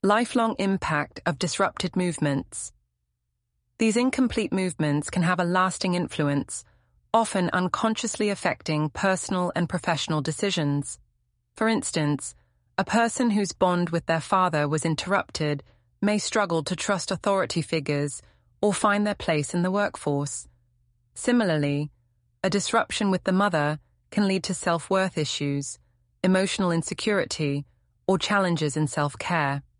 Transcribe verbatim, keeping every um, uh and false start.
Lifelong impact of disrupted movements. These incomplete movements can have a lasting influence, often unconsciously affecting personal and professional decisions. For instance, a person whose bond with their father was interrupted may struggle to trust authority figures or find their place in the workforce. Similarly, a disruption with the mother can lead to self-worth issues, emotional insecurity, or challenges in self-care.